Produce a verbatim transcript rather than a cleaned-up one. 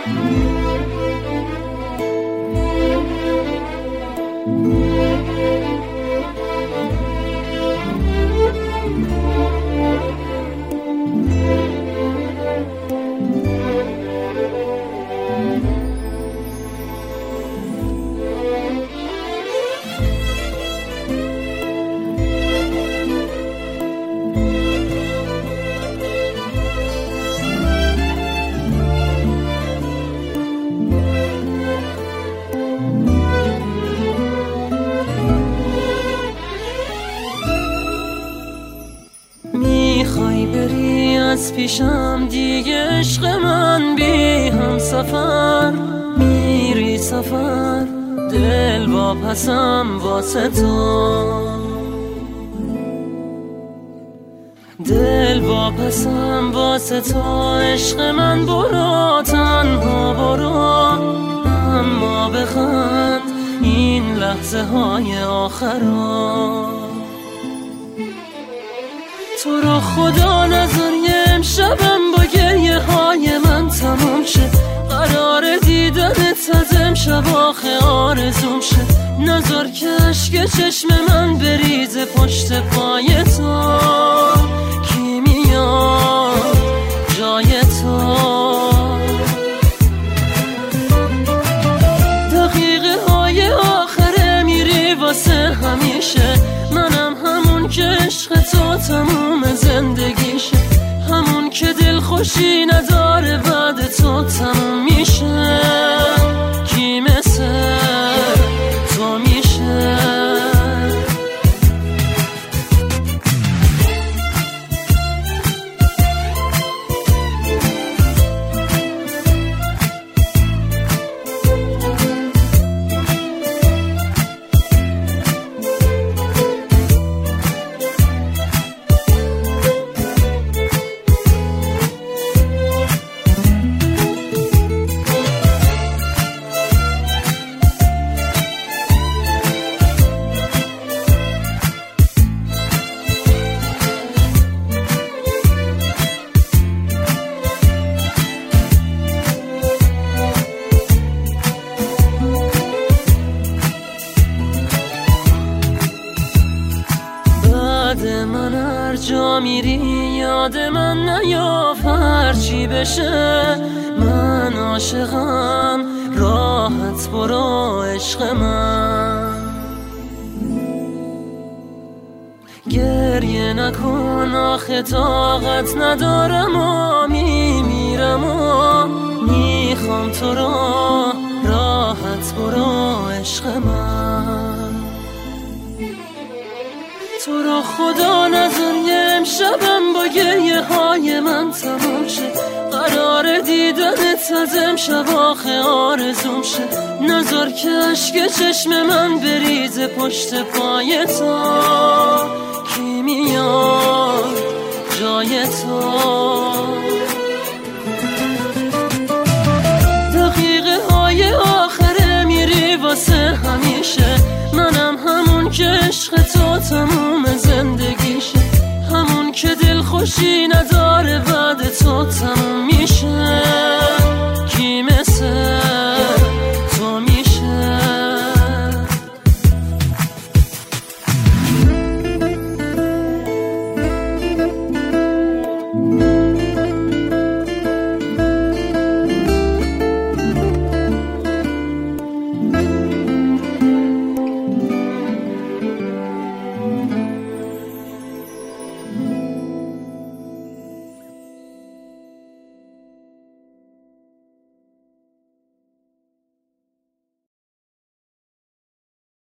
میخوای بری از پیشم دیگه عشق من، بی هم سفر میری سفر، دل واپسم واسه تو، دل واپسم واسه تو. عشق من برو تنها برو، اما بخند این لحظه های آخرا. تو رو خدا نذار یه امشبم با گریه های من تمام شه، قرار دیدنت از امشب آخه آرزوم شه. نذار که عشق چشم من بریزه پشت پای تو، کی میاد جای تو. دقیقه های آخره میری واسه همیشه، منم همون که عشق تو تموم زندگیشه، همون که دل خوشی نداره بعد تو تموم میشه. کی مثل تو میشه؟ من هر جا میری یاد من نیاف، هرچی بشه من عاشقم، راحت برو عشق من. گریه نکن آخه طاقت ندارم و میمیرم و میخوام تو رو، راحت برو عشق من. تو رو خدا نذار یه امشبم با گریه های من تمام شه، قرار دیدنت از امشب آخه آرزوم شه. نذار که عشق چشم من بریزه پشت پای تو، کی میاد جای تو. دقیقه های آخره میری واسه همیشه، منم همون که عشق تو تموم زندگیشه، همون که دل خوشی نداره